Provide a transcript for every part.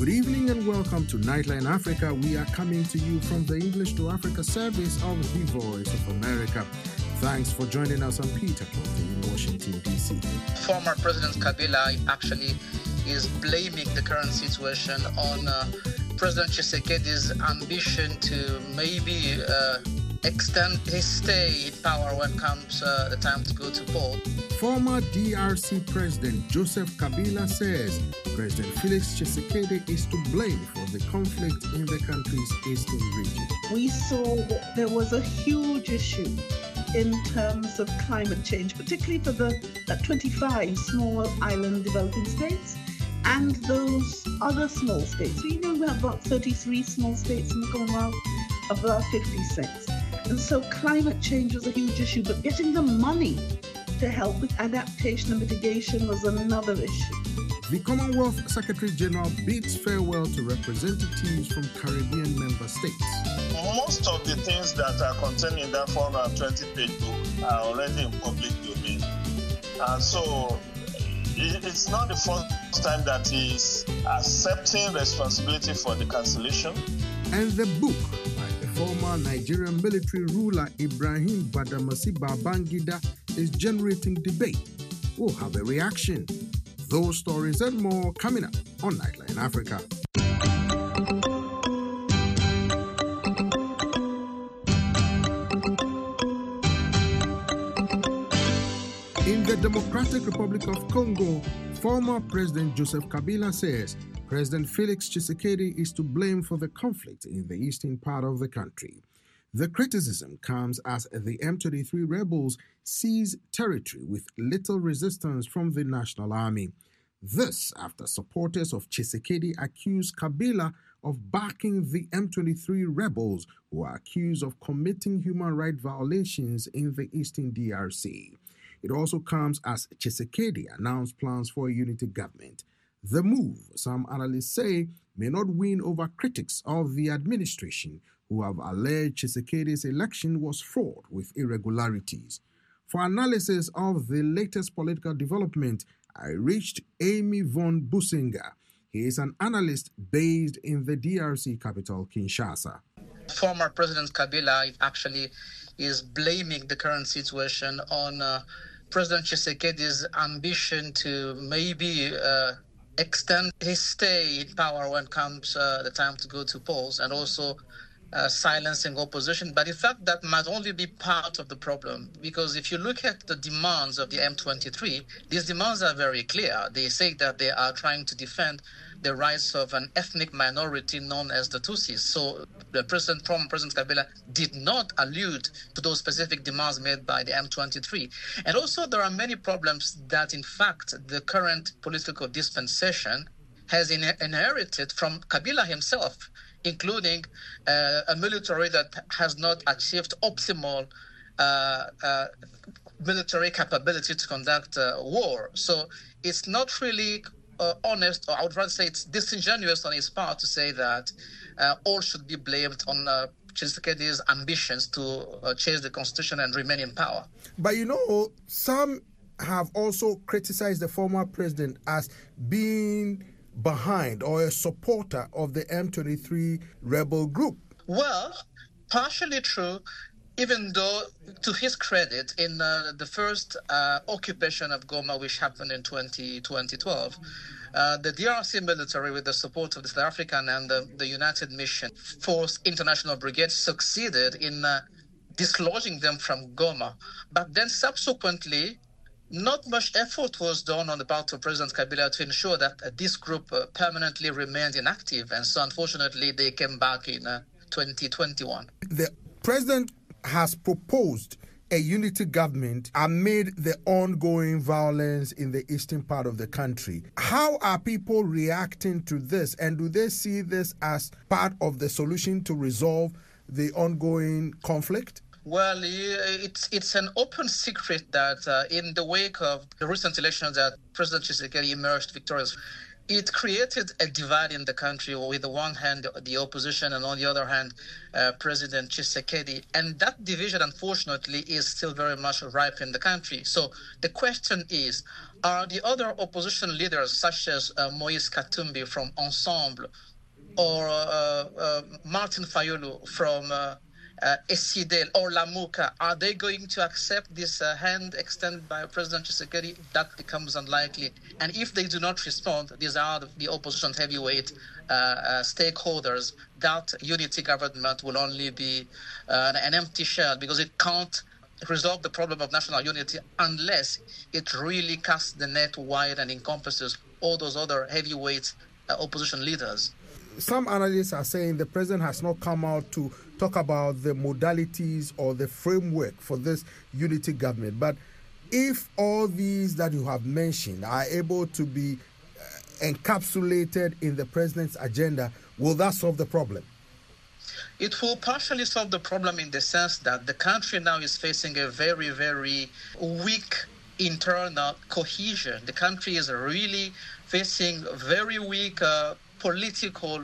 Good evening and welcome to Nightline Africa. We are coming to you from the English to Africa service of the Voice of America. Thanks for joining us on Peter Cloth in Washington, D.C. Former President Kabila actually is blaming the current situation on President Tshisekedi's ambition to maybe extend his stay in power when comes the time to go to poll. Former DRC President Joseph Kabila says President Felix Tshisekedi is to blame for the conflict in the country's eastern region. We saw that there was a huge issue in terms of climate change, particularly for the 25 small island developing states and those other small states. We know we have about 33 small states in the Commonwealth, of about 56. And so climate change was a huge issue, but getting the money to help with adaptation and mitigation was another issue. The Commonwealth Secretary General bids farewell to representatives from Caribbean member states. Most of the things that are contained in that 420-page book are already in public domain. And so it's not the first time that he is accepting responsibility for the cancellation. And the book by the former Nigerian military ruler Ibrahim Badamasi Babangida is generating debate. We'll have a reaction. Those stories and more coming up on Nightline Africa. In the Democratic Republic of Congo, former President Joseph Kabila says President Felix Tshisekedi is to blame for the conflict in the eastern part of the country. The criticism comes as the M23 rebels seize territory with little resistance from the National Army. This after supporters of Tshisekedi accuse Kabila of backing the M23 rebels who are accused of committing human rights violations in the eastern DRC. It also comes as Tshisekedi announced plans for a unity government. The move, some analysts say, may not win over critics of the administration who have alleged Tshisekedi's election was fraught with irregularities. For analysis of the latest political development, I reached Amy von Businger. He is an analyst based in the DRC capital, Kinshasa. Former President Kabila actually is blaming the current situation on President Tshisekedi's ambition to maybe extend his stay in power when comes the time to go to polls, and also silencing opposition. But in fact, that might only be part of the problem, because if you look at the demands of the M23, these demands are very clear. They say that they are trying to defend the rights of an ethnic minority known as the Tutsis. So the former President Kabila did not allude to those specific demands made by the M23. And also there are many problems that, in fact, the current political dispensation has inherited from Kabila himself, including a military that has not achieved optimal military capability to conduct war. So it's not really honest, or I would rather say it's disingenuous on his part to say that all should be blamed on Tshisekedi's ambitions to change the constitution and remain in power. But some have also criticized the former president as being behind or a supporter of the M23 rebel group. Well, partially true, even though, to his credit, in the first occupation of Goma, which happened in 2012, the DRC military, with the support of the South African and the United Mission Force International Brigade, succeeded in dislodging them from Goma. But then subsequently, not much effort was done on the part of President Kabila to ensure that this group permanently remained inactive. And so, unfortunately, they came back in 2021. The president has proposed a unity government amid the ongoing violence in the eastern part of the country. How are people reacting to this? And do they see this as part of the solution to resolve the ongoing conflict? Well, it's an open secret that in the wake of the recent elections that President Tshisekedi emerged victorious, it created a divide in the country, with the one hand the opposition and on the other hand President Tshisekedi. And that division, unfortunately, is still very much ripe in the country. So the question is, are the other opposition leaders, such as Moïse Katumbi from Ensemble or Martin Fayulu from Essidel or Lamuka, are they going to accept this hand extended by President Tshisekedi? That becomes unlikely. And if they do not respond, these are the opposition heavyweight stakeholders, that unity government will only be an empty shell, because it can't resolve the problem of national unity unless it really casts the net wide and encompasses all those other heavyweight opposition leaders. Some analysts are saying the president has not come out to talk about the modalities or the framework for this unity government. But if all these that you have mentioned are able to be encapsulated in the president's agenda, will that solve the problem? It will partially solve the problem in the sense that the country now is facing a very, very weak internal cohesion. The country is really facing very weak political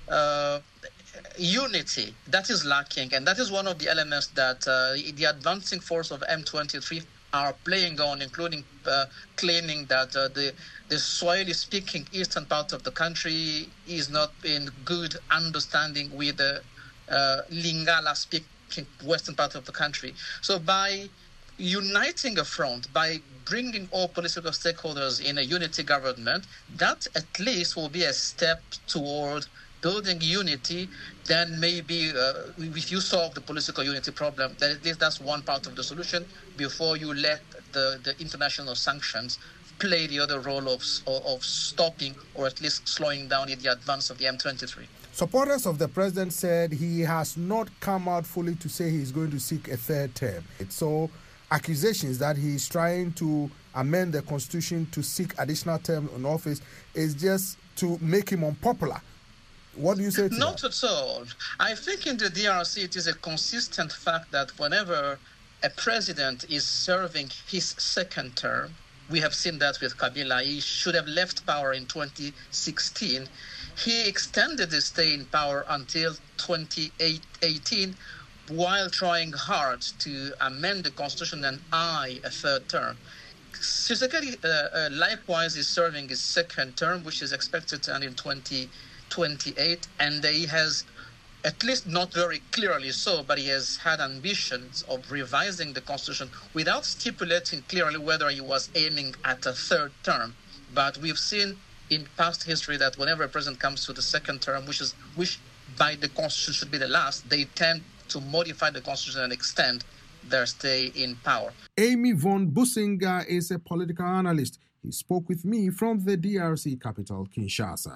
unity that is lacking, and that is one of the elements that the advancing force of M23 are playing on, including claiming that the Swahili-speaking eastern part of the country is not in good understanding with the Lingala-speaking western part of the country. So by uniting a front, by bringing all political stakeholders in a unity government, that at least will be a step toward building unity. Then maybe if you solve the political unity problem, then at least that's one part of the solution before you let the international sanctions play the other role of stopping or at least slowing down the advance of the M23. Supporters of the president said he has not come out fully to say he's going to seek a third term. So accusations that he's trying to amend the constitution to seek additional term in office is just to make him unpopular. What do you say to Not that? at all. I think in the DRC it is a consistent fact that whenever a president is serving his second term, we have seen that with Kabila. He should have left power in 2016. He extended his stay in power until 2018 while trying hard to amend the constitution and a third term. Tshisekedi likewise is serving his second term, which is expected to end in 2028, and he has, at least not very clearly so, but he has had ambitions of revising the constitution without stipulating clearly whether he was aiming at a third term. But we've seen in past history that whenever a president comes to the second term, which by the constitution should be the last, they tend to modify the constitution and extend their stay in power. Amy von Businger is a political analyst. He spoke with me from the DRC capital, Kinshasa.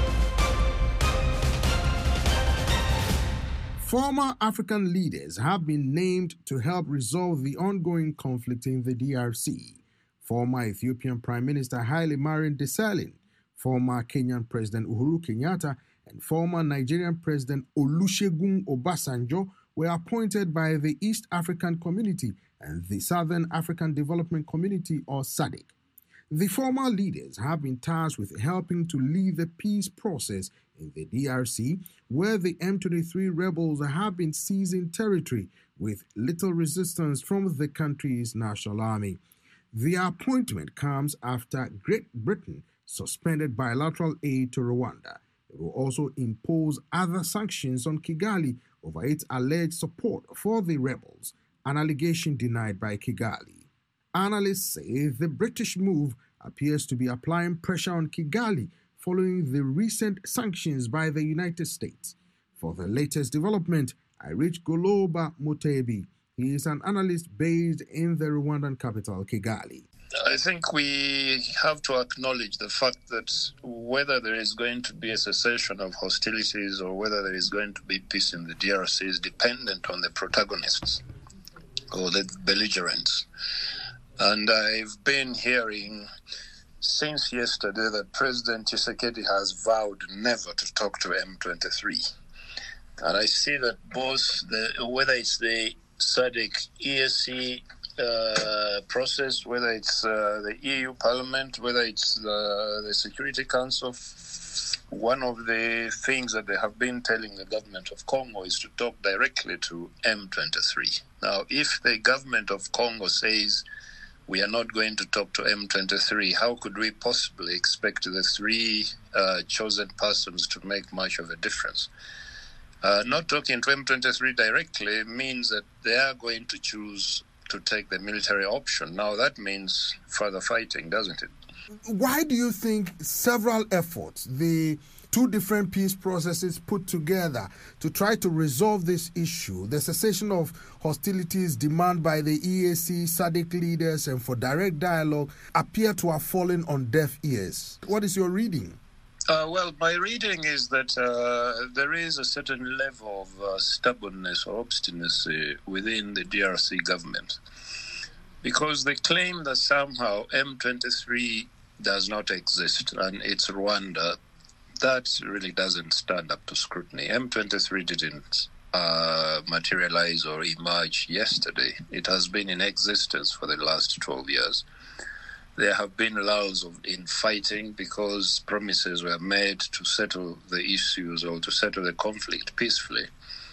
Former African leaders have been named to help resolve the ongoing conflict in the DRC. Former Ethiopian Prime Minister Haile Mariam Desalegn, former Kenyan President Uhuru Kenyatta, and former Nigerian President Olusegun Obasanjo were appointed by the East African Community and the Southern African Development Community, or SADC. The former leaders have been tasked with helping to lead the peace process in the DRC, where the M23 rebels have been seizing territory with little resistance from the country's national army. The appointment comes after Great Britain suspended bilateral aid to Rwanda. It will also impose other sanctions on Kigali over its alleged support for the rebels, an allegation denied by Kigali. Analysts say the British move appears to be applying pressure on Kigali following the recent sanctions by the United States. For the latest development, I reached Goloba Mutebi. He is an analyst based in the Rwandan capital, Kigali. I think we have to acknowledge the fact that whether there is going to be a cessation of hostilities or whether there is going to be peace in the DRC is dependent on the protagonists or the belligerents. And I've been hearing since yesterday that President Tshisekedi has vowed never to talk to M23. And I see that both, whether it's the SADC, EAC, process, whether it's the EU Parliament, whether it's the Security Council, one of the things that they have been telling the government of Congo is to talk directly to M23. Now, if the government of Congo says we are not going to talk to M23, how could we possibly expect the three chosen persons to make much of a difference? Not talking to M23 directly means that they are going to choose to take the military option. Now that means further fighting, doesn't it? Why do you think several efforts, the two different peace processes put together to try to resolve this issue, the cessation of hostilities demand by the EAC, SADC leaders, and for direct dialogue, appear to have fallen on deaf ears? What is your reading? Well, my reading is that there is a certain level of stubbornness or obstinacy within the DRC government, because they claim that somehow M23 does not exist and it's Rwanda. That really doesn't stand up to scrutiny. M23 didn't materialize or emerge yesterday. It has been in existence for the last 12 years. There have been lulls in fighting because promises were made to settle the issues or to settle the conflict peacefully.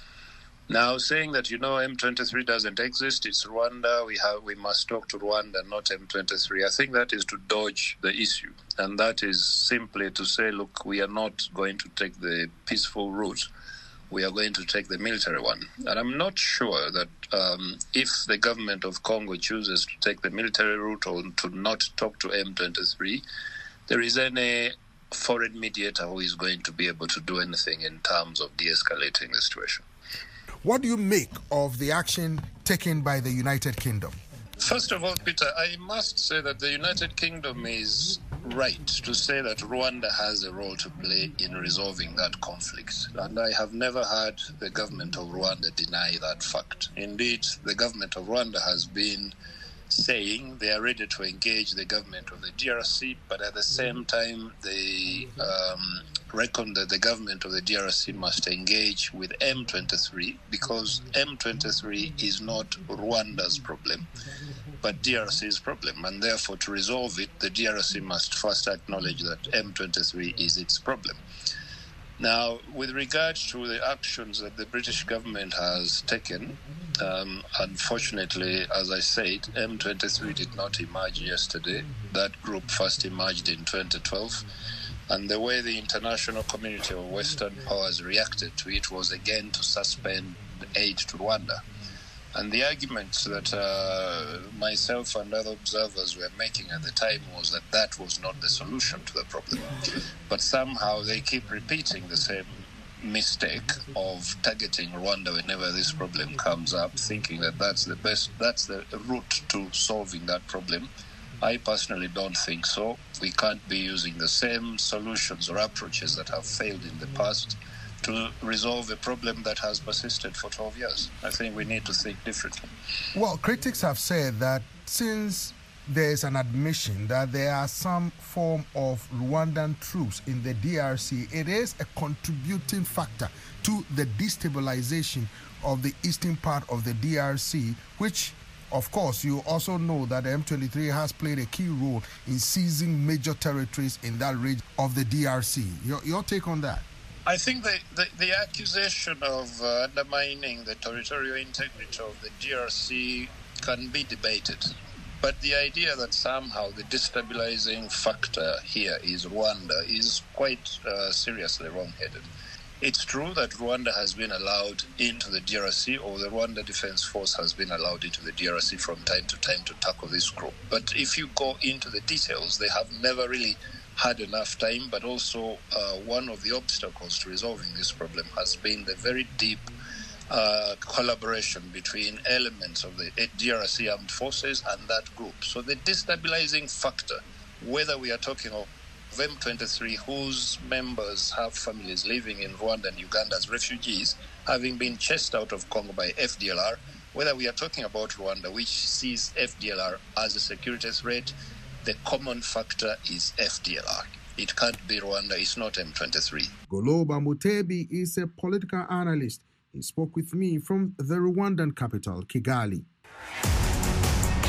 Now, saying that, M23 doesn't exist, it's Rwanda, we must talk to Rwanda, not M23, I think that is to dodge the issue. And that is simply to say, look, we are not going to take the peaceful route. We are going to take the military one. And I'm not sure that if the government of Congo chooses to take the military route or to not talk to M23, there is any foreign mediator who is going to be able to do anything in terms of de-escalating the situation. What do you make of the action taken by the United Kingdom? First of all, Peter, I must say that the United Kingdom is right to say that Rwanda has a role to play in resolving that conflict. And I have never heard the government of Rwanda deny that fact. Indeed, the government of Rwanda has been saying they are ready to engage the government of the DRC, but at the same time they reckon that the government of the DRC must engage with M23 because M23 is not Rwanda's problem, but DRC's problem, and therefore to resolve it, the DRC must first acknowledge that M23 is its problem. Now, with regard to the actions that the British government has taken, unfortunately, as I said, M23 did not emerge yesterday. That group first emerged in 2012. And the way the international community of Western powers reacted to it was again to suspend aid to Rwanda. And the argument that myself and other observers were making at the time was that that was not the solution to the problem. But somehow they keep repeating the same mistake of targeting Rwanda whenever this problem comes up, thinking that that's the route to solving that problem. I personally don't think so. We can't be using the same solutions or approaches that have failed in the past to resolve a problem that has persisted for 12 years. I think we need to think differently. Well, critics have said that since there is an admission that there are some form of Rwandan troops in the DRC, it is a contributing factor to the destabilization of the eastern part of the DRC, which, of course, you also know that the M23 has played a key role in seizing major territories in that region of the DRC. Your take on that? I think the accusation of undermining the territorial integrity of the DRC can be debated. But the idea that somehow the destabilizing factor here is Rwanda is quite seriously wrong-headed. It's true that Rwanda has been allowed into the DRC, or the Rwanda Defense Force has been allowed into the DRC from time to time to tackle this group. But if you go into the details, they have never really had enough time, but also one of the obstacles to resolving this problem has been the very deep collaboration between elements of the DRC armed forces and that group. So the destabilizing factor, whether we are talking of M23, whose members have families living in Rwanda and Uganda as refugees, having been chased out of Congo by FDLR, whether we are talking about Rwanda, which sees FDLR as a security threat, the common factor is FDLR. It can't be Rwanda, it's not M23. Goloba Mutebi is a political analyst. He spoke with me from the Rwandan capital, Kigali.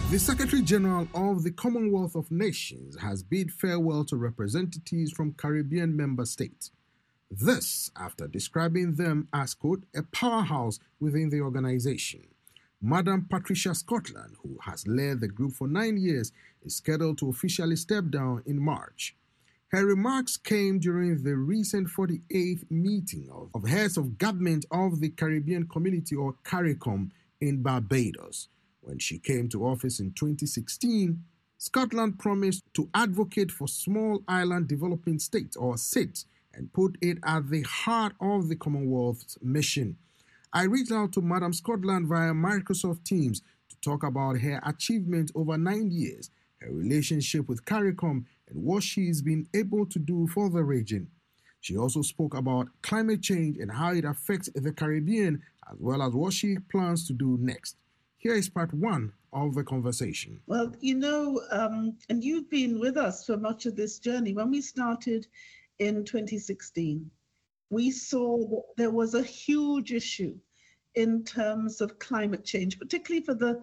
The Secretary General of the Commonwealth of Nations has bid farewell to representatives from Caribbean member states. This after describing them as, quote, a powerhouse within the organization. Madam Patricia Scotland, who has led the group for 9 years, is scheduled to officially step down in March. Her remarks came during the recent 48th meeting of heads of government of the Caribbean Community, or CARICOM, in Barbados. When she came to office in 2016, Scotland promised to advocate for small island developing states, or SIDS, and put it at the heart of the Commonwealth's mission. I reached out to Madam Scotland via Microsoft Teams to talk about her achievement over 9 years, her relationship with CARICOM, and what she's been able to do for the region. She also spoke about climate change and how it affects the Caribbean, as well as what she plans to do next. Here is part one of the conversation. Well, and you've been with us for much of this journey. When we started in 2016, we saw that there was a huge issue in terms of climate change, particularly for the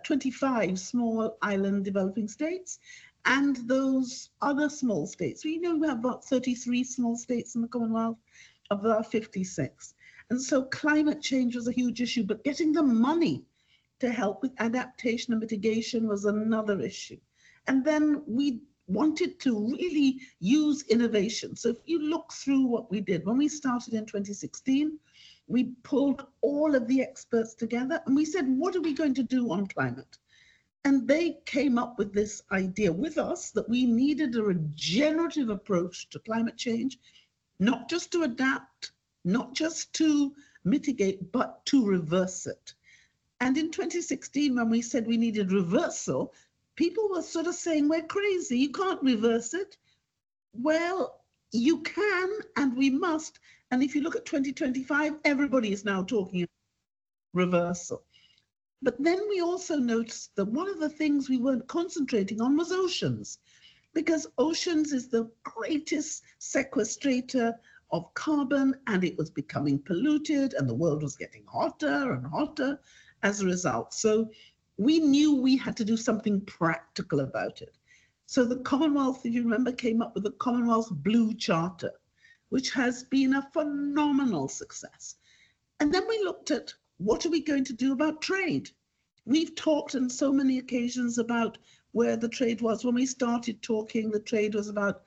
25 small island developing states and those other small states. We know we have about 33 small states in the Commonwealth of our 56. And so climate change was a huge issue, but getting the money to help with adaptation and mitigation was another issue. And then we wanted to really use innovation. So if you look through what we did, when we started in 2016, we pulled all of the experts together and we said, what are we going to do on climate? And they came up with this idea with us that we needed a regenerative approach to climate change, not just to adapt, not just to mitigate, but to reverse it. And in 2016, when we said we needed reversal, people were sort of saying, we're crazy, you can't reverse it. Well, you can, and we must. And if you look at 2025, everybody is now talking about reversal. But then we also noticed that one of the things we weren't concentrating on was oceans, because oceans is the greatest sequestrator of carbon, and it was becoming polluted, and the world was getting hotter and hotter as a result. So we knew we had to do something practical about it. So the Commonwealth, if you remember, came up with the Commonwealth Blue Charter, which has been a phenomenal success. And then we looked at, what are we going to do about trade? We've talked on so many occasions about where the trade was. When we started talking, the trade was about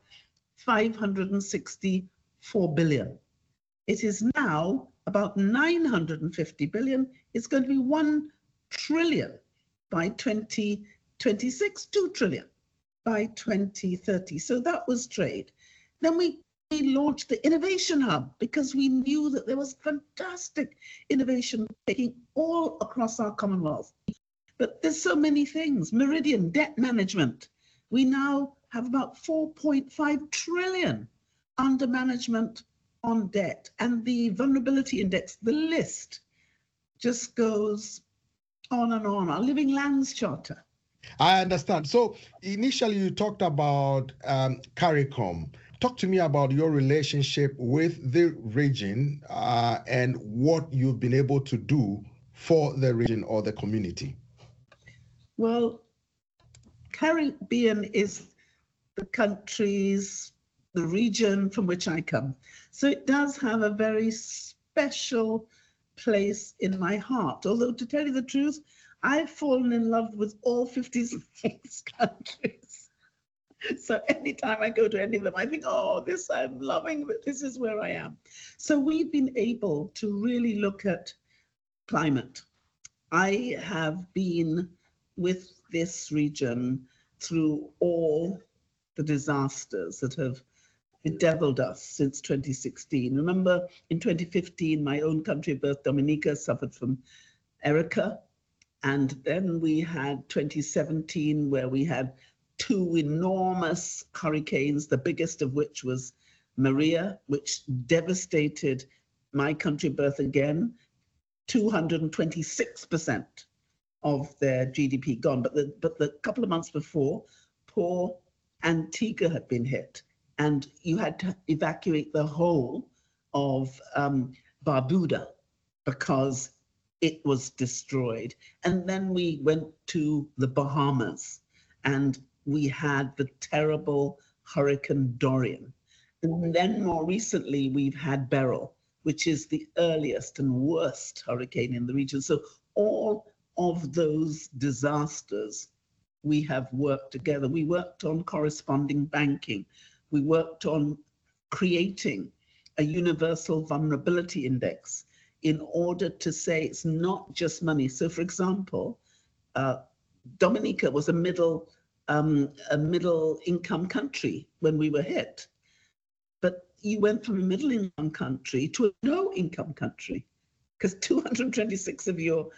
564 billion. It is now about 950 billion. It's going to be 1 trillion by 2026, 2 trillion by 2030. So that was trade. Then we launched the Innovation Hub because we knew that there was fantastic innovation taking all across our Commonwealth. But there's so many things. Meridian, debt management. We now have about 4.5 trillion under management on debt. And the vulnerability index, the list just goes on and on. Our Living Lands Charter. I understand. So initially you talked about CARICOM. Talk to me about your relationship with the region and what you've been able to do for the region or the community. Well, Caribbean is the countries, the region from which I come. So it does have a very special place in my heart. Although to tell you the truth, I've fallen in love with all 56 countries. So anytime I go to any of them, I think, oh, this I'm loving, but this is where I am. So we've been able to really look at climate. I have been with this region through all the disasters that have bedeviled us since 2016. Remember, in 2015, my own country of birth, Dominica, suffered from Erica. And then we had 2017, where we had 2 enormous hurricanes, the biggest of which was Maria, which devastated my country of birth again, 226% of their GDP gone. But the couple of months before, poor Antigua had been hit, and you had to evacuate the whole of Barbuda because it was destroyed. And then we went to the Bahamas, and we had the terrible Hurricane Dorian. And then more recently, we've had Beryl, which is the earliest and worst hurricane in the region. So all of those disasters, we have worked together. We worked on corresponding banking. We worked on creating a universal vulnerability index in order to say it's not just money. So for example, Dominica was a middle income country when we were hit. But you went from a middle income country to a no income country, because 226% of your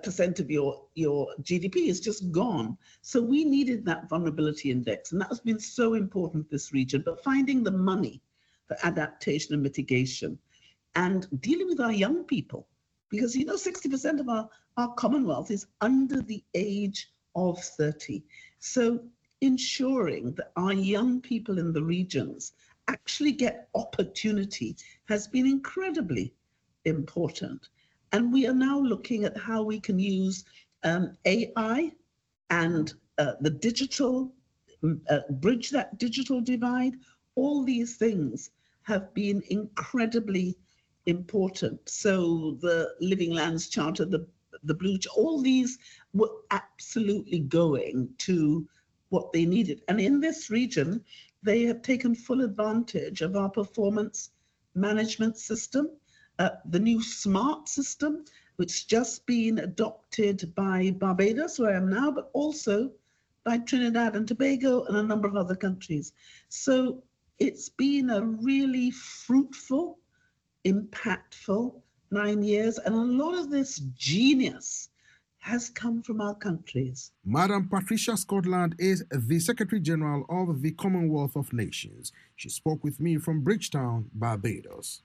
GDP is just gone. So we needed that vulnerability index, and that has been so important this region. But finding the money for adaptation and mitigation, and dealing with our young people, because 60% of our Commonwealth is under the age of 30. So ensuring that our young people in the regions actually get opportunity has been incredibly important. And we are now looking at how we can use AI and the digital, bridge that digital divide. All these things have been incredibly important. So the Living Lands Charter, the Blue, all these were absolutely going to what they needed. And in this region, they have taken full advantage of our performance management system, the new SMART system, which has just been adopted by Barbados, where I am now, but also by Trinidad and Tobago and a number of other countries. So it's been a really fruitful, impactful 9 years, and a lot of this genius has come from our countries. Madam Patricia Scotland is the Secretary General of the Commonwealth of Nations. She spoke with me from Bridgetown, Barbados.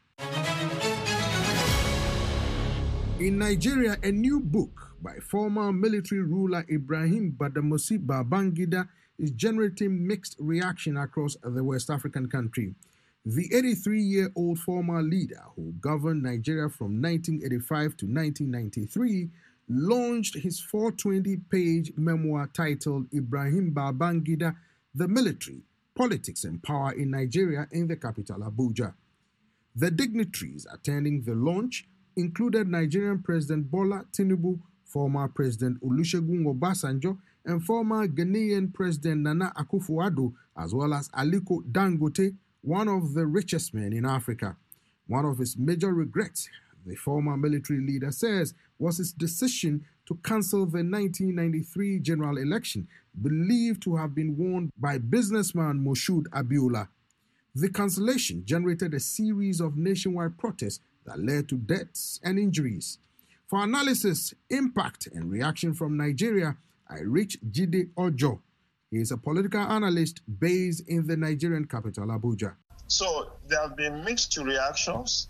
In Nigeria, a new book by former military ruler Ibrahim Badamasi Babangida is generating mixed reaction across the West African country. The 83-year-old former leader who governed Nigeria from 1985 to 1993 launched his 420-page memoir titled Ibrahim Babangida, The Military, Politics and Power in Nigeria in the capital Abuja. The dignitaries attending the launch included Nigerian President Bola Tinubu, former President Olusegun Obasanjo, and former Ghanaian President Nana Akufo-Addo, as well as Aliko Dangote, one of the richest men in Africa. One of his major regrets, the former military leader says, was his decision to cancel the 1993 general election, believed to have been won by businessman Moshood Abiola. The cancellation generated a series of nationwide protests that led to deaths and injuries. For analysis, impact, and reaction from Nigeria, I reached Jide Ojo. He is a political analyst based in the Nigerian capital, Abuja. So there have been mixed reactions,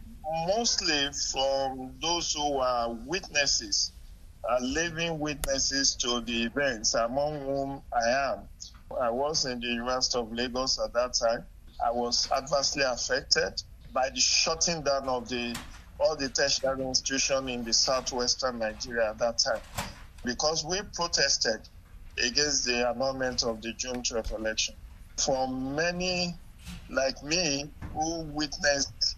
mostly from those who are witnesses, living witnesses to the events, among whom I am. I was in the University of Lagos at that time. I was adversely affected by the shutting down of all the tertiary institutions in the southwestern Nigeria at that time, because we protested against the annulment of the June 12th election. For many like me who witnessed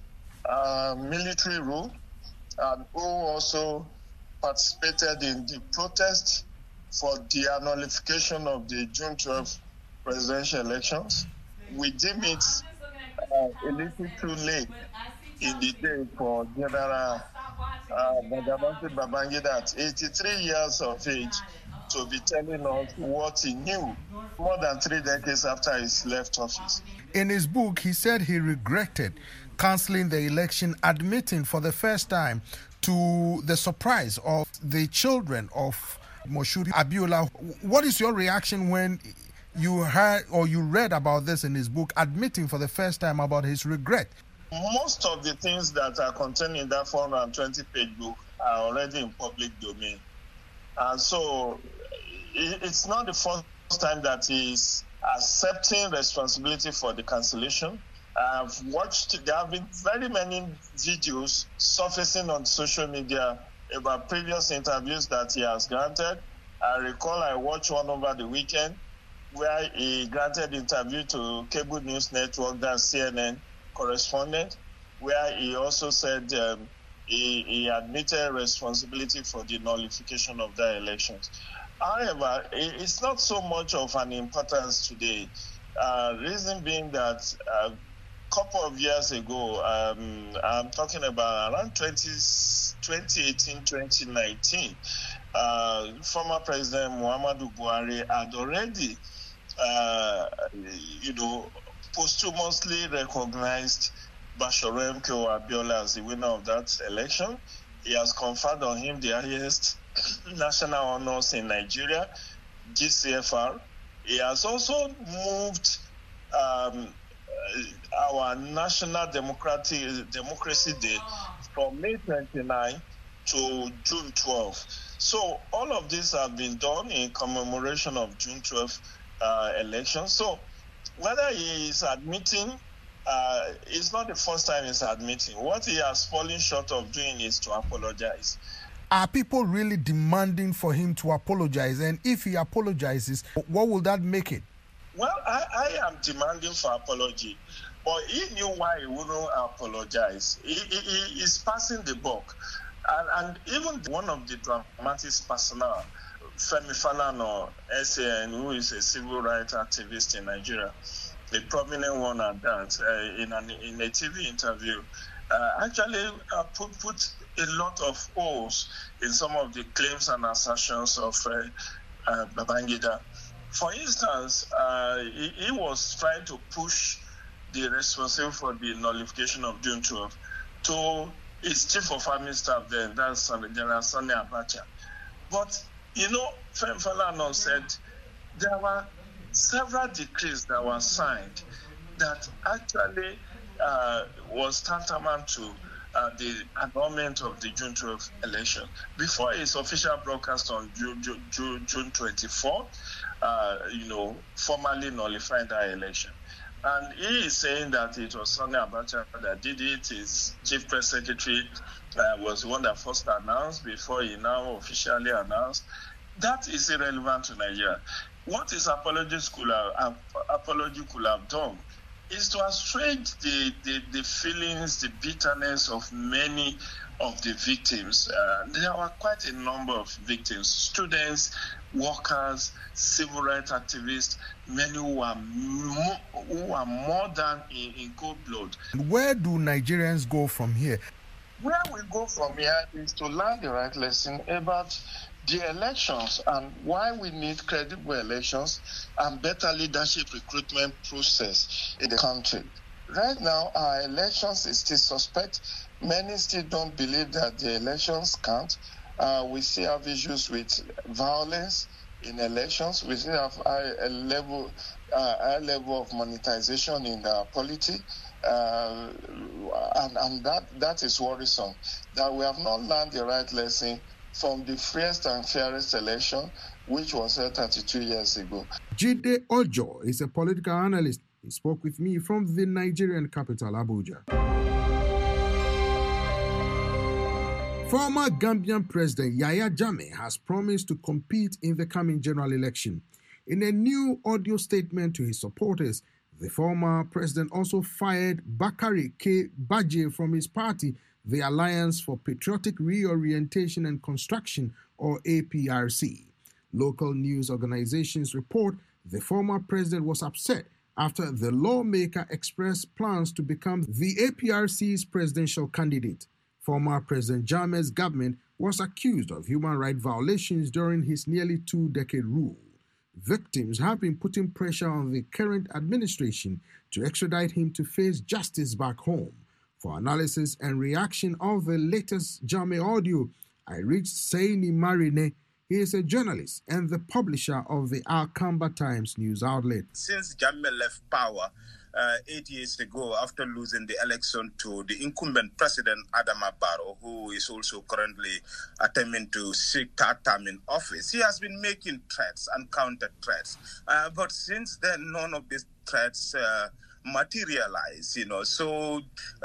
military rule and who also participated in the protest for the nullification of the June 12th presidential elections, we deem it a little too late in the day for General Badamasi Babangida at 83 years of age to be telling us what he knew more than 3 decades after he left office. In his book, he said he regretted cancelling the election, admitting for the first time to the surprise of the children of Moshood Abiola. What is your reaction when you heard or you read about this in his book, admitting for the first time about his regret? Most of the things that are contained in that 420-page book are already in public domain. And so it's not the first time that he's accepting responsibility for the cancellation. I've watched, there have been very many videos surfacing on social media about previous interviews that he has granted. I recall I watched one over the weekend where he granted interview to Cable News Network, that's CNN correspondent, where he also said he admitted responsibility for the nullification of the elections. However, it's not so much of an importance today. Reason being that a couple of years ago, I'm talking about around 2018, 2019, former President Muhammadu Buhari had already, posthumously recognized Bashorun M.K.O. Abiola as the winner of that election. He has conferred on him the highest national honors in Nigeria, GCFR. He has also moved our National Democracy Day from May 29 to June 12. So all of these have been done in commemoration of June 12 election. So whether he is admitting, it's not the first time he's admitting. What he has fallen short of doing is to apologize. Are people really demanding for him to apologize? And if he apologizes, what will that make it? Well, I am demanding for apology. But he knew why he wouldn't apologize. He is passing the buck. And even one of the dramatic personnel, Femi Falana, SAN, who is a civil rights activist in Nigeria, a prominent one at that, in a TV interview, actually put a lot of holes in some of the claims and assertions of Babangida. For instance, he was trying to push the responsible for the nullification of June 12 to his chief of army staff then, that's General Sani Abacha. But, Femi Falana said there were several decrees that were signed that actually was tantamount to the annulment of the June 12 election. Before his official broadcast on June 24, formally nullified that election. And he is saying that it was Sani Abacha that did it. His chief press secretary was the one that first announced before he now officially announced. That is irrelevant to Nigeria. What his apology could have done is to assuage the feelings, the bitterness of many of the victims. There were quite a number of victims, students, workers, civil rights activists, many who are more than in cold blood. Where do Nigerians go from here? Where we go from here is to learn the right lesson about the elections and why we need credible elections and better leadership recruitment process in the country. Right now, our elections is still suspect. Many still don't believe that the elections count. We still have issues with violence in elections. We still have high level of monetization in the polity. And that is worrisome, that we have not learned the right lesson from the freest and fairest election, which was held 32 years ago. Jide Ojo is a political analyst. He spoke with me from the Nigerian capital, Abuja. Former Gambian President Yahya Jammeh has promised to compete in the coming general election. In a new audio statement to his supporters, the former president also fired Bakari K. Baje from his party, the Alliance for Patriotic Reorientation and Construction, or APRC. Local news organizations report the former president was upset after the lawmaker expressed plans to become the APRC's presidential candidate. Former President Jammeh's government was accused of human rights violations during his nearly two-decade rule. Victims have been putting pressure on the current administration to extradite him to face justice back home. For analysis and reaction of the latest Jammeh audio, I reached Saini Marine. He is a journalist and the publisher of the Al-Kamba Times news outlet. Since Jammeh left power 8 years ago after losing the election to the incumbent president Adama Barrow, who is also currently attempting to seek third term in office, he has been making threats and counter threats. But since then, none of these threats materialize, So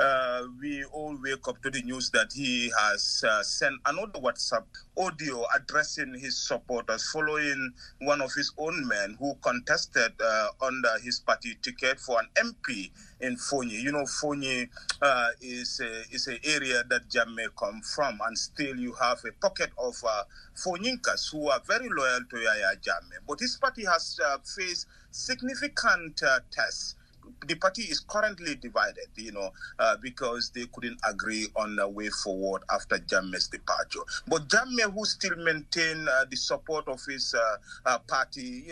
we all wake up to the news that he has sent another WhatsApp audio addressing his supporters following one of his own men who contested under his party ticket for an MP in Fonyi. Fonyi is an area that Jammeh come from, and still you have a pocket of Fonyinkas who are very loyal to Yahya Jammeh. But his party has faced significant tests. The party is currently divided, because they couldn't agree on a way forward after Jammeh's departure. But Jammeh, who still maintain the support of his party,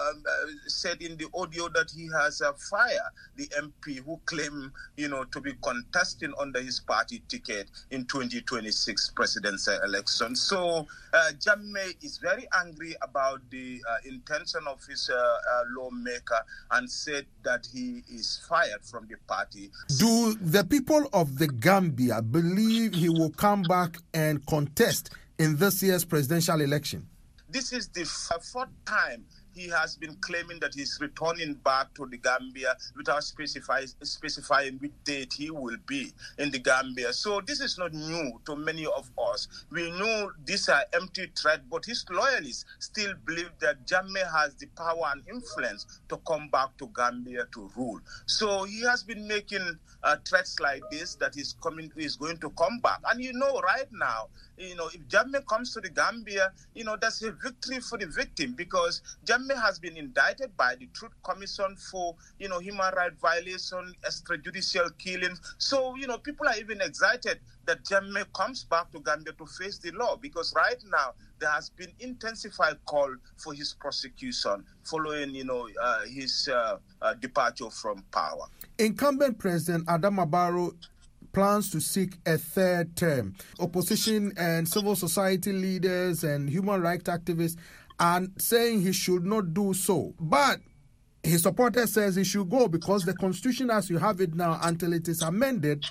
said in the audio that he has fired the MP who claimed, to be contesting under his party ticket in 2026 presidential election. So Jammeh is very angry about the intention of his lawmaker and said that he is fired from the party. Do the people of the Gambia believe he will come back and contest in this year's presidential election? This is the fourth time he has been claiming that he's returning back to the Gambia without specifying which date he will be in the Gambia. So this is not new to many of us. We know these are empty threats, but his loyalists still believe that Jammeh has the power and influence to come back to Gambia to rule. So he has been making threats like this, that he's going to come back. And right now, if Jammeh comes to the Gambia, that's a victory for the victim, because Jammeh has been indicted by the Truth Commission for, human rights violation, extrajudicial killings. So, people are even excited that Jammeh comes back to Gambia to face the law, because right now there has been intensified call for his prosecution following, his departure from power. Incumbent President Adama Barrow plans to seek a third term. Opposition and civil society leaders and human rights activists are saying he should not do so. But his supporter says he should go because the constitution as you have it now until it is amended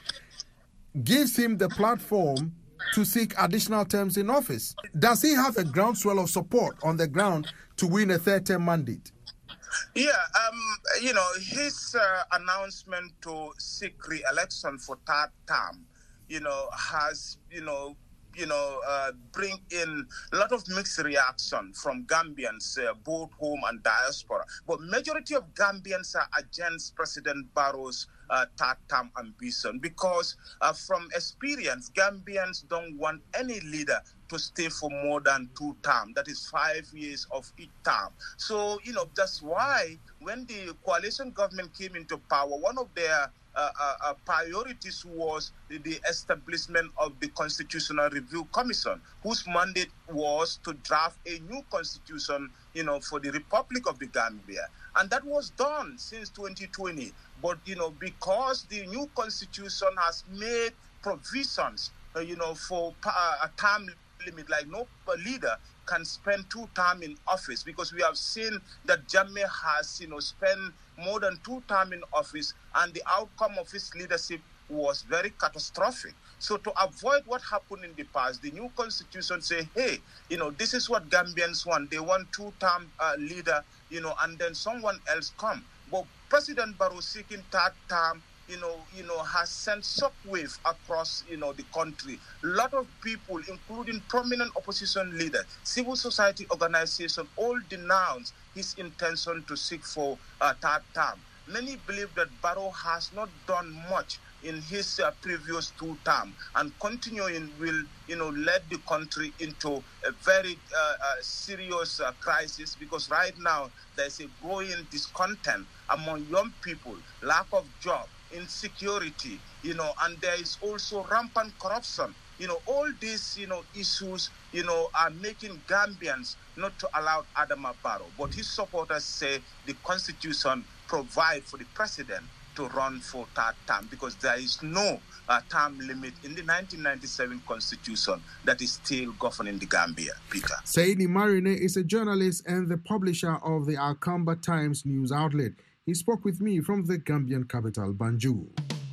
gives him the platform to seek additional terms in office. Does he have a groundswell of support on the ground to win a third term mandate? Yeah, his announcement to seek re-election for third term, has, bring in a lot of mixed reaction from Gambians, both home and diaspora. But majority of Gambians are against President Barrow's third term ambition, because from experience, Gambians don't want any leader to stay for more than 2 terms. That is 5 years of each term. So, that's why when the coalition government came into power, one of their priorities was the establishment of the Constitutional Review Commission, whose mandate was to draft a new constitution, for the Republic of the Gambia. And that was done since 2020. But, because the new constitution has made provisions, for a term limit, like no leader can spend 2 terms in office, because we have seen that Jammeh has, spent more than 2 terms in office, and the outcome of his leadership was very catastrophic. So to avoid what happened in the past, the new constitution say, hey, this is what Gambians want. They want 2-term leader, and then someone else come. But President Barrow seeking 3rd term, has sent shockwave across, the country. A lot of people, including prominent opposition leaders, civil society organizations, all denounce his intention to seek for a 3rd term. Many believe that Barrow has not done much in his previous 2 terms, and continuing will, lead the country into a very serious crisis, because right now there's a growing discontent among young people, lack of job, insecurity, and there is also rampant corruption. All these, issues, are making Gambians not to allow Adama Barrow. But his supporters say the constitution provides for the president to run for 3rd term, because there is no term limit in the 1997 constitution that is still governing the Gambia. Peter. Saini Marine is a journalist and the publisher of the Alkamba Times news outlet. He spoke with me from the Gambian capital, Banjul.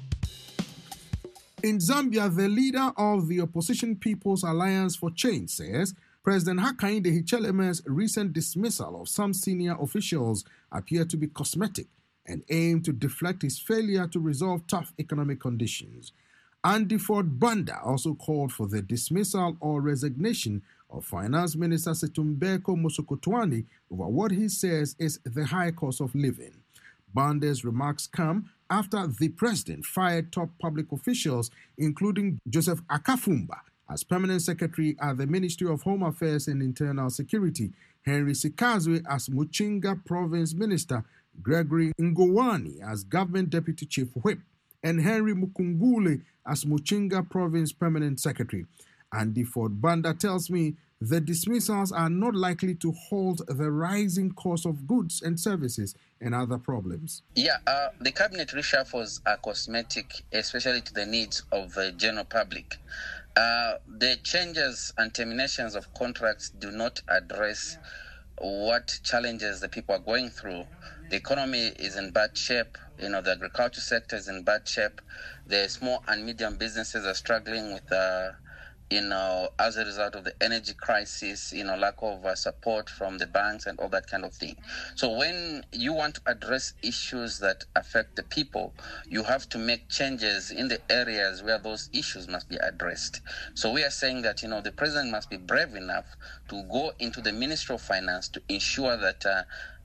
In Zambia, the leader of the opposition People's Alliance for Change says President Hakainde Hicheleme's recent dismissal of some senior officials appear to be cosmetic. and aimed to deflect his failure to resolve tough economic conditions. Andy Ford Banda also called for the dismissal or resignation of Finance Minister Setumbeko Musokotwane over what he says is the high cost of living. Banda's remarks come after the president fired top public officials, including Joseph Akafumba as permanent secretary at the Ministry of Home Affairs and Internal Security, Henry Sikazwe as Muchinga Province Minister, Gregory Ngowani as Government Deputy Chief Whip, and Henry Mukungule as Muchinga Province Permanent Secretary. Andy Ford Banda tells me the dismissals are not likely to halt the rising cost of goods and services and other problems. The cabinet reshuffles are cosmetic, especially to the needs of the general public. The changes and terminations of contracts do not address what challenges the people are going through. The economy is in bad shape. The agriculture sector is in bad shape. The small and medium businesses are struggling with as a result of the energy crisis, lack of support from the banks and all that kind of thing. So when you want to address issues that affect the people, you have to make changes in the areas where those issues must be addressed. So we are saying that, the president must be brave enough to go into the Ministry of Finance to ensure that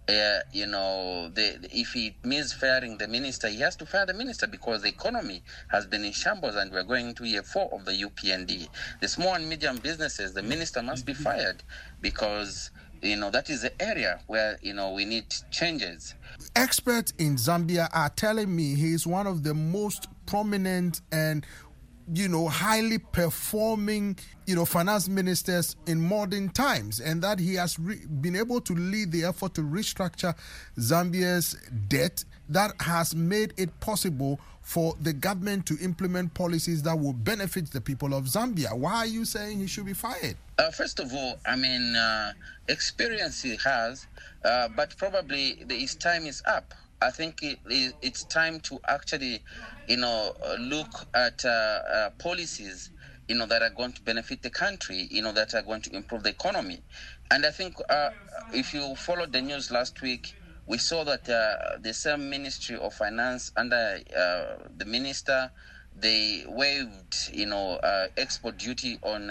if he means firing the minister, he has to fire the minister because the economy has been in shambles and we're going into year 4 of the UPND. The small and medium businesses, the minister must be fired because, that is the area where, we need changes. Experts in Zambia are telling me he is one of the most prominent and highly performing, finance ministers in modern times, and that he has been able to lead the effort to restructure Zambia's debt that has made it possible for the government to implement policies that will benefit the people of Zambia. Why are you saying he should be fired? First of all, experience he has, but probably his time is up. I think it's time to actually, look at policies, that are going to benefit the country, that are going to improve the economy. And I think if you followed the news last week, we saw that the same Ministry of Finance under the minister, they waived, export duty on,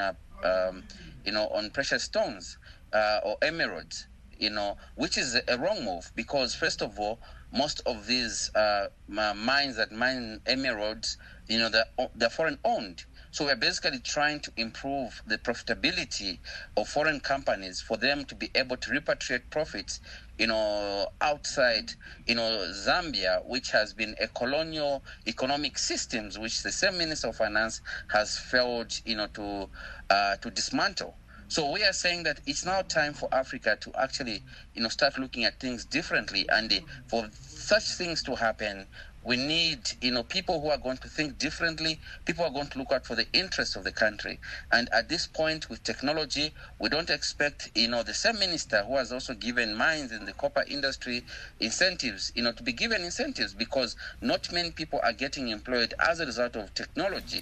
on precious stones or emeralds, which is a wrong move because, first of all, most of these mines that mine emeralds, they're foreign owned. So we're basically trying to improve the profitability of foreign companies for them to be able to repatriate profits, outside, Zambia, which has been a colonial economic systems, which the same Minister of Finance has failed, to dismantle. So we are saying that it's now time for Africa to actually, start looking at things differently. And for such things to happen, we need, people who are going to think differently, people who are going to look out for the interests of the country. And at this point, with technology, we don't expect, the same minister who has also given mines in the copper industry incentives, to be given incentives because not many people are getting employed as a result of technology.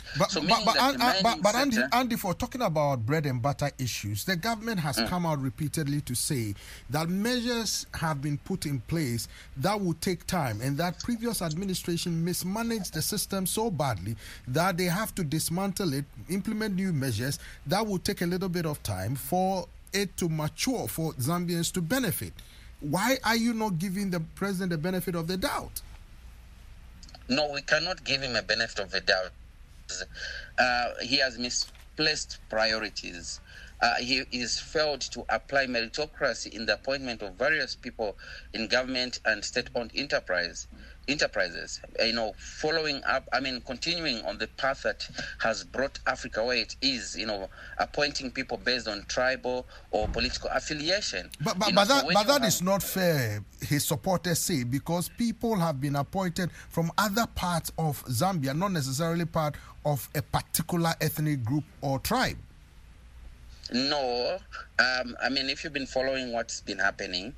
But Andy, for talking about bread and butter issues, the government has come out repeatedly to say that measures have been put in place that will take time and that previous administration mismanaged the system so badly that they have to dismantle it, implement new measures that will take a little bit of time for it to mature, for Zambians to benefit. Why are you not giving the president the benefit of the doubt? No, we cannot give him a benefit of the doubt. He has misplaced priorities. He is failed to apply meritocracy in the appointment of various people in government and state-owned enterprises, following up, continuing on the path that has brought Africa where it is, appointing people based on tribal or political affiliation. But that is not fair, his supporters say, because people have been appointed from other parts of Zambia, not necessarily part of a particular ethnic group or tribe. No, if you've been following what's been happening,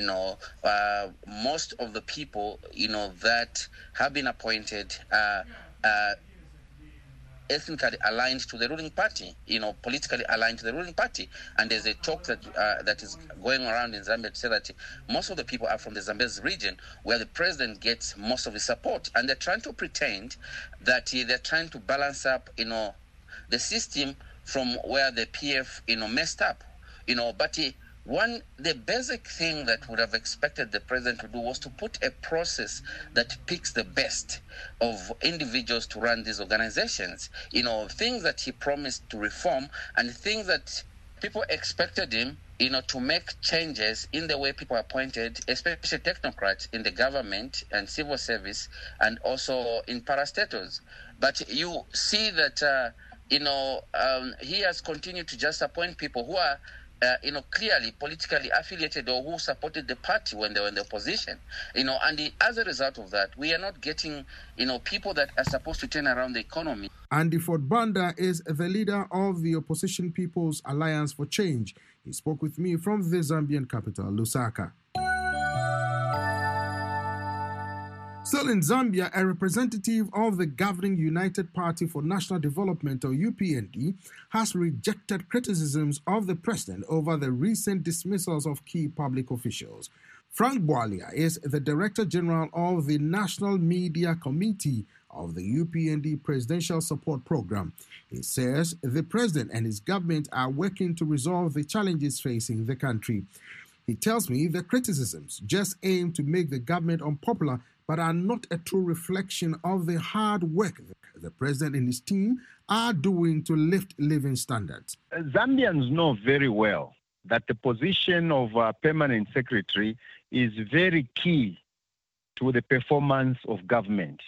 most of the people, that have been appointed ethnically aligned to the ruling party, politically aligned to the ruling party. And there's a talk that is going around in Zambia to say that most of the people are from the Zambezi region, where the president gets most of the support. And they're trying to pretend that they're trying to balance up, the system from where the PF, messed up, but the basic thing that would have expected the president to do was to put a process that picks the best of individuals to run these organizations, things that he promised to reform and things that people expected him, to make changes in the way people are appointed, especially technocrats in the government and civil service and also in parastatals. But you see that, he has continued to just appoint people who are clearly politically affiliated or who supported the party when they were in the opposition, and as a result of that, we are not getting, people that are supposed to turn around the economy. Andy Ford Banda is the leader of the Opposition People's Alliance for Change. He spoke with me from the Zambian capital, Lusaka. Still in Zambia, a representative of the governing United Party for National Development, or UPND, has rejected criticisms of the president over the recent dismissals of key public officials. Frank Bwalia is the Director General of the National Media Committee of the UPND Presidential Support Program. He says the president and his government are working to resolve the challenges facing the country. He tells me the criticisms just aim to make the government unpopular, but are not a true reflection of the hard work the president and his team are doing to lift living standards. Zambians know very well that the position of a permanent secretary is very key to the performance of government.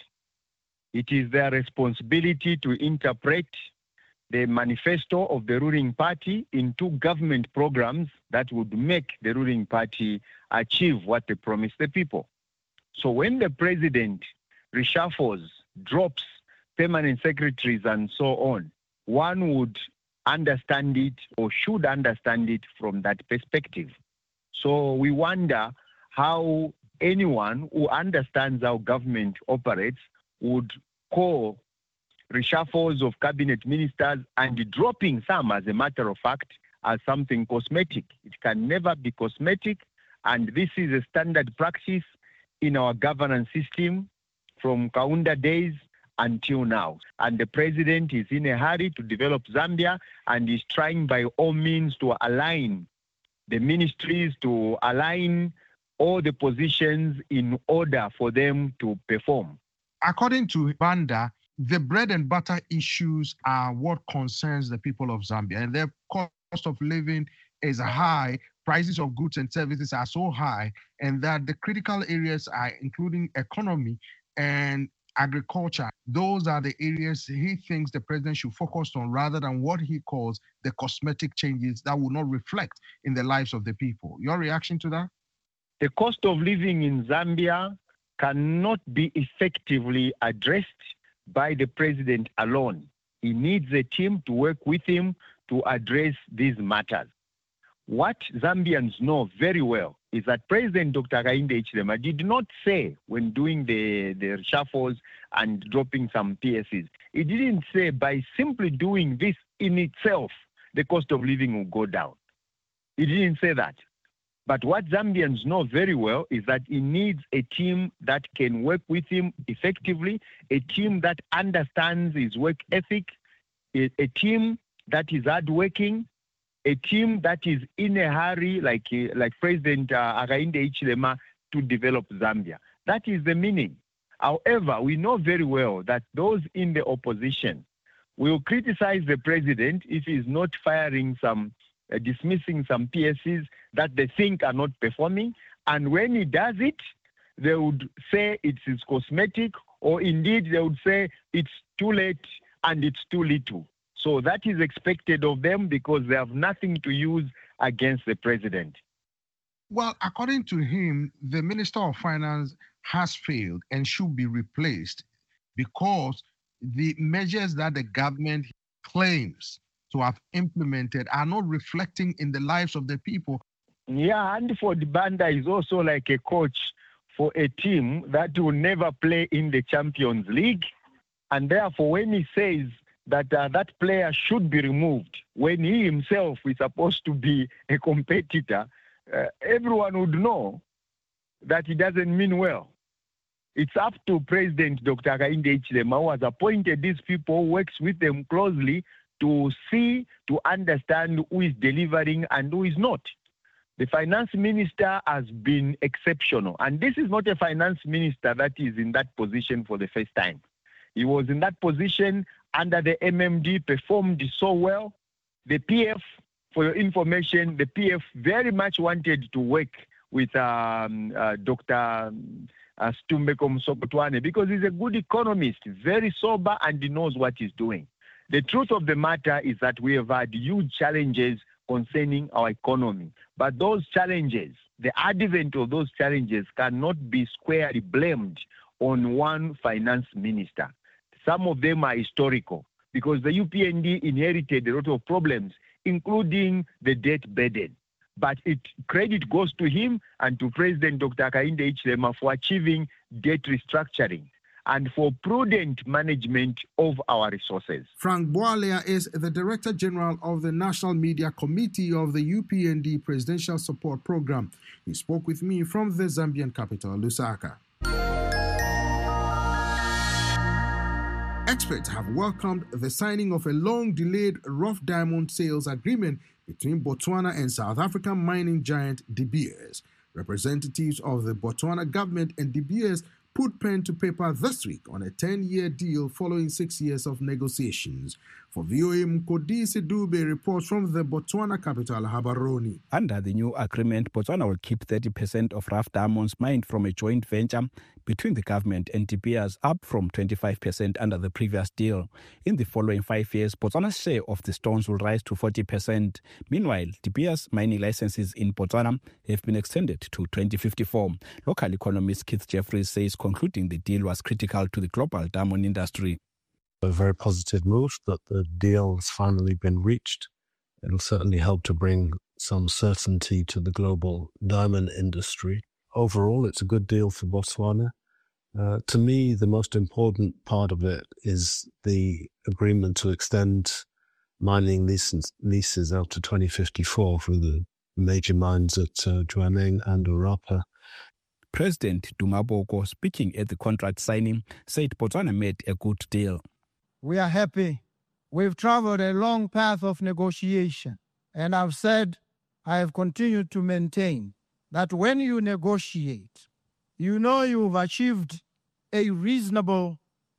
It is their responsibility to interpret the manifesto of the ruling party into government programs that would make the ruling party achieve what they promised the people. So when the president reshuffles, drops permanent secretaries and so on, one would understand it or should understand it from that perspective. So we wonder how anyone who understands how government operates would call reshuffles of cabinet ministers and dropping some, as a matter of fact, as something cosmetic. It can never be cosmetic, and this is a standard practice in our governance system from Kaunda days until now. And the president is in a hurry to develop Zambia and is trying by all means to align the ministries, to align all the positions in order for them to perform. According to Banda, the bread and butter issues are what concerns the people of Zambia, and their cost of living is high, prices of goods and services are so high, and that the critical areas are including economy and agriculture. Those are the areas he thinks the president should focus on rather than what he calls the cosmetic changes that will not reflect in the lives of the people. Your reaction to that? The cost of living in Zambia cannot be effectively addressed by the president alone. He needs a team to work with him to address these matters. What Zambians know very well is that President Dr. Hakainde Hichilema did not say when doing the reshuffles and dropping some PSs, he didn't say by simply doing this in itself, the cost of living will go down. He didn't say that. But what Zambians know very well is that he needs a team that can work with him effectively, a team that understands his work ethic, a team that is hardworking, a team that is in a hurry, like President Hakainde Hichilema, to develop Zambia. That is the meaning. However, we know very well that those in the opposition will criticize the president if he's not firing dismissing some PSCs that they think are not performing. And when he does it, they would say it is cosmetic, or indeed they would say it's too late and it's too little. So that is expected of them because they have nothing to use against the president. Well, according to him, the Minister of Finance has failed and should be replaced because the measures that the government claims to have implemented are not reflecting in the lives of the people. Yeah, Andy Ford Banda is also like a coach for a team that will never play in the Champions League. And therefore, when he says that that player should be removed when he himself is supposed to be a competitor, everyone would know that it doesn't mean well. It's up to President Dr. Hakainde Hichilema, who has appointed these people, works with them closely to see, to understand who is delivering and who is not. The finance minister has been exceptional. And this is not a finance minister that is in that position for the first time. He was in that position under the MMD, performed so well. The PF, for your information, the PF very much wanted to work with Dr. Situmbeko Msokotwane because he's a good economist, very sober, and he knows what he's doing. The truth of the matter is that we have had huge challenges concerning our economy. But those challenges, the advent of those challenges cannot be squarely blamed on one finance minister. Some of them are historical because the UPND inherited a lot of problems, including the debt burden. But credit goes to him and to President Dr. Hakainde Hichilema for achieving debt restructuring and for prudent management of our resources. Frank Boalea is the Director General of the National Media Committee of the UPND Presidential Support Program. He spoke with me from the Zambian capital, Lusaka. Experts have welcomed the signing of a long-delayed rough diamond sales agreement between Botswana and South African mining giant De Beers. Representatives of the Botswana government and De Beers put pen to paper this week on a 10-year deal following 6 years of negotiations. For VOA, Mkodisi Dube reports from the Botswana capital, Gaborone. Under the new agreement, Botswana will keep 30% of rough diamonds mined from a joint venture between the government and De Beers, up from 25% under the previous deal. In the following 5 years, Botswana's share of the stones will rise to 40%. Meanwhile, De Beers' mining licenses in Botswana have been extended to 2054. Local economist Keith Jeffries says concluding the deal was critical to the global diamond industry. A very positive move that the deal has finally been reached. It'll certainly help to bring some certainty to the global diamond industry. Overall, it's a good deal for Botswana. To me, the most important part of it is the agreement to extend mining leases out to 2054 for the major mines at Jwaneng and Orapa. President Duma Boko, speaking at the contract signing, said Botswana made a good deal. We are happy. We've traveled a long path of negotiation, and I've said, I have continued to maintain that when you negotiate, you know you've achieved a reasonable,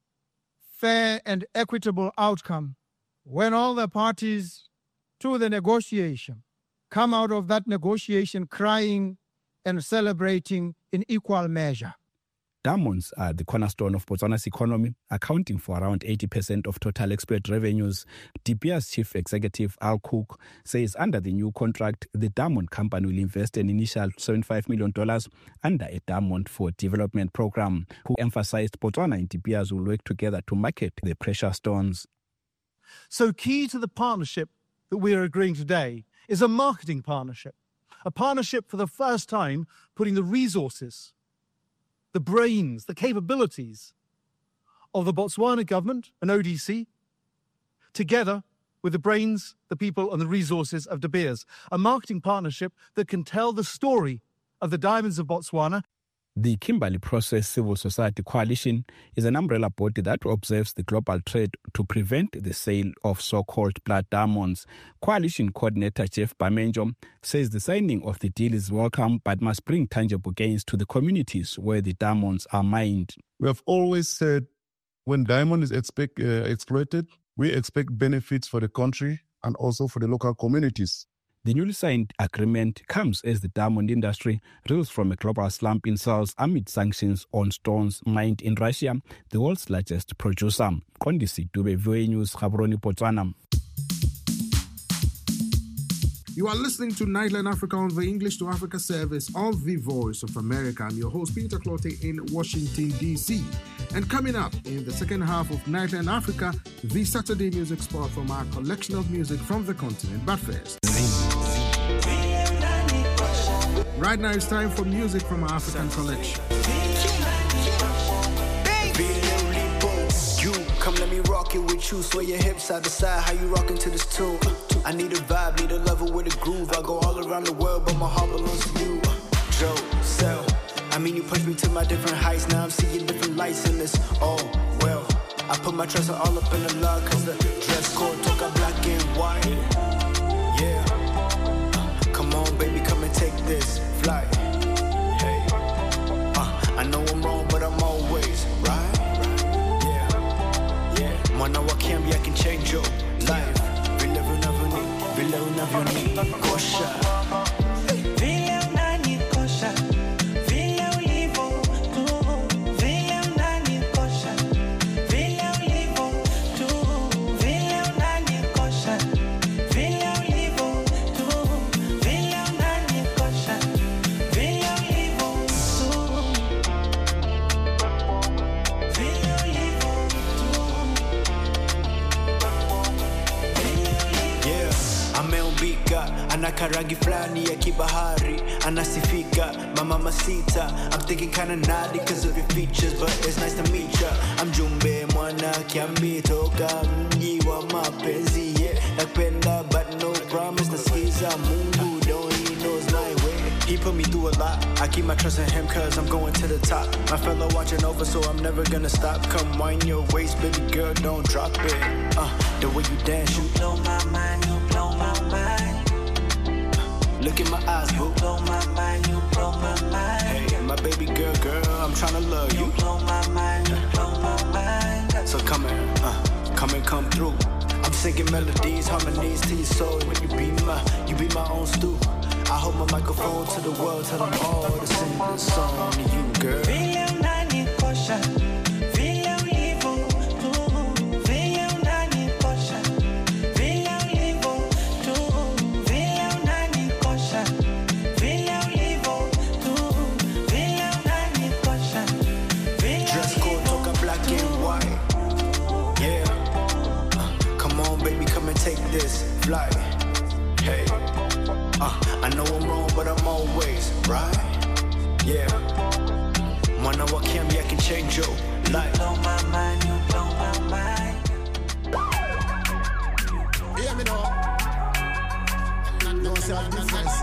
fair, and equitable outcome when all the parties to the negotiation come out of that negotiation crying and celebrating in equal measure. Diamonds are the cornerstone of Botswana's economy, accounting for around 80% of total export revenues. De Beers chief executive Al Cook says under the new contract, the diamond company will invest an initial $75 million under a Diamond for Development program, who emphasized Botswana and De Beers will work together to market the precious stones. So key to the partnership that we are agreeing today is a marketing partnership, a partnership for the first time putting the resources, the brains, the capabilities of the Botswana government and ODC together with the brains, the people and the resources of De Beers. A marketing partnership that can tell the story of the diamonds of Botswana. The Kimberley Process Civil Society Coalition is an umbrella body that observes the global trade to prevent the sale of so-called blood diamonds. Coalition coordinator Jeff Bamenjo says the signing of the deal is welcome but must bring tangible gains to the communities where the diamonds are mined. We have always said when diamond is exploited, we expect benefits for the country and also for the local communities. The newly signed agreement comes as the diamond industry reels from a global slump in sales amid sanctions on stones mined in Russia, the world's largest producer. Kondisi Dube, VOA News, Gaborone, Botswana. You are listening to Nightline Africa on the English to Africa service of the Voice of America. I'm your host, Peter Clottey in Washington, D.C. And coming up in the second half of Nightline Africa, the Saturday music spot from our collection of music from the continent. But first, right now it's time for music from our African collection. Come let me rock it with you. Sway your hips side to side. How you rockin' to this tune? I need a vibe, need a level with a groove. I go all around the world, but my heart belongs to you. Joe, Sel. I mean, you push me to my different heights. Now I'm seeing different lights in this. Oh, well. I put my trust all up in the law, cause the dress code took a black and white. Yeah. Come on, baby, come and take this flight. Hey. I know I'm wrong, but I'm always right. Yeah. Yeah. Mana wa kiambi, I can change your life. Vile unavyo ni kosha. Anakaragi flani ya kibahari anasifika mama masita. I'm thinking kinda naughty cause of your features, but it's nice to meet ya. I'm Jumbe mwana kiambi toka mji wa mapenzi, yeah. Nakpenda but no promise, nasikiza Mungu though he knows my way. He put me through a lot, I keep my trust in him cause I'm going to the top. My fellow watching over so I'm never gonna stop. Come wind your waist, baby girl, don't drop it. The way you dance, you blow my mind, you blow my mind. Look in my eyes, boo. You blow my mind, you blow my mind. Hey, my baby girl, I'm tryna love you. You blow my mind, you blow my mind. So come through. I'm singing melodies, harmonies to your soul. When you be my own stew. I hold my microphone to the world, tell them all to sing this song to you, girl. Take this flight. Hey, I know I'm wrong, but I'm always right. Yeah. Mana wa kiambi, I can change your life. You blow my mind, you blow my mind. Hear me now. No self-defense.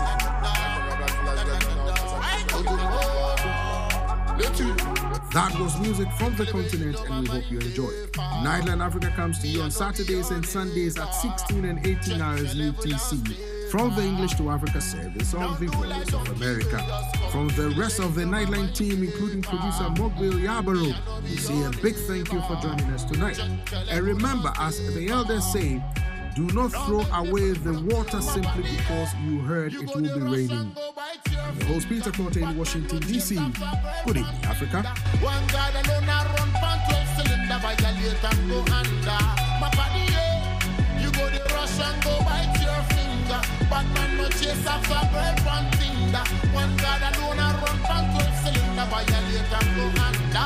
That was music from the continent, and we hope you enjoyed. Nightline Africa comes to you on Saturdays and Sundays at 16 and 18 hours UTC from the English to Africa service of the Voice of America. From the rest of the Nightline team, including producer Mokbil Yabaro, we say a big thank you for joining us tonight. And remember, as the elders say, do not throw away the water simply because you heard it will be raining. I'm your host, Peter Corte in Washington, D.C. Good evening, Africa. One God alone run pan 12 cylinder, violate and go under. My body, you go the rush and go bite your finger. Batman no chase after bread from Tinder. One God alone run pan 12 cylinder, violate and go under.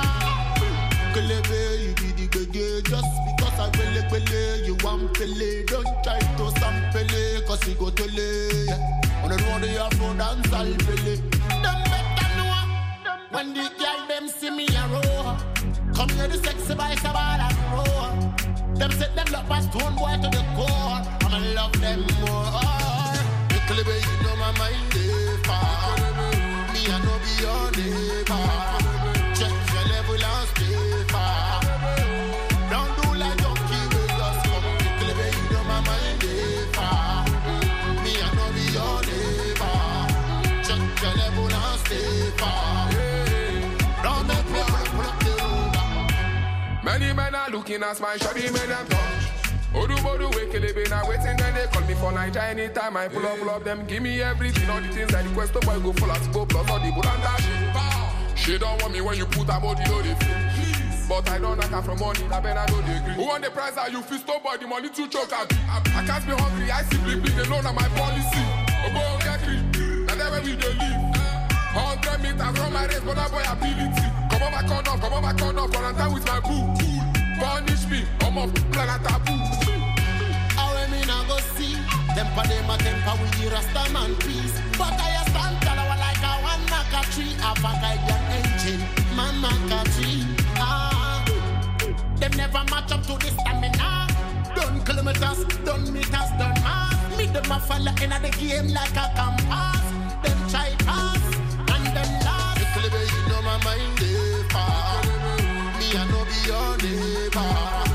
Kelebe, you be the gege, just because I will you want pele. Don't try to sample, cause you go to lay. On the road, you have no dance, I'll pele. Them better know, when the girl them see me a row. Come here, the sexy boy, Sabah and roll. Them set them up as stone boy to the core. I'ma love them more. Kelebe, you know my mind is far. Me, I know be your neighbor. Check your level and stay far. Don't do like donkey with us. Come Kelebe, you know my mind is far. Me, I know be your neighbor. Check your level and stay far. Don't make me pull up the rumba. Many men are looking at my shoddy men and touch. Odu wake Kelebe now waiting, then they call me for night. Anytime I pull up them, give me everything, all the things I request. The boy go full as go plus all the bull and that shit. She don't want me when you put a body on the feet. But I don't knock her from money, I better know the agree. Who want the price that you feel stop boy, the money to choke at. I can't be hungry, I simply bleed alone on my policy. Obo get free, and then when we dey live 100 meters from my race, but that boy ability. Come on my corner, for a time with my boo. Punish me, I'm off planet taboo. How me now go see them for them a temper with the Rastaman peace. But I stand tall like a one knock a tree. Have a guide your engine, man knock a tree. Them never match up up to the stamina. Done kilometers, done meters, done miles. Me them a follow in the game like a compass. Them try pass and them last. You know my mind is far. Me I know be your neighbor.